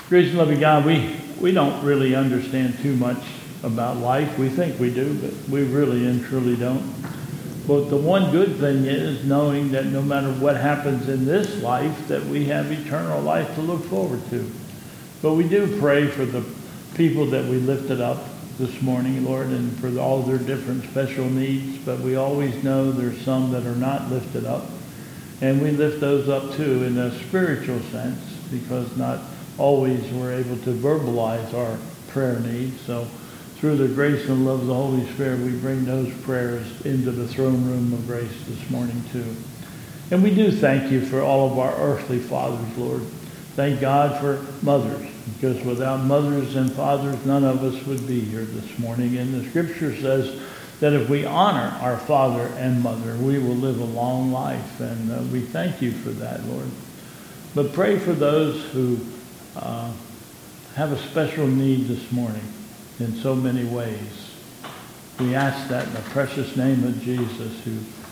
Gracious and loving God, we don't really understand too much about life. We think we do, but we really and truly don't. But the one good thing is knowing that no matter what happens in this life, that we have eternal life to look forward to. But we do pray for the people that we lifted up this morning, Lord, and for all their different special needs. But we always know there's some that are not lifted up. And we lift those up too in a spiritual sense, because not always we're able to verbalize our prayer needs. So through the grace and love of the Holy Spirit, we bring those prayers into the throne room of grace this morning too. And we do thank you for all of our earthly fathers, Lord. Thank God for mothers, because without mothers and fathers, none of us would be here this morning. And the scripture says that if we honor our father and mother, we will live a long life. And we thank you for that, Lord. But pray for those who have a special need this morning in so many ways. We ask that in the precious name of Jesus, who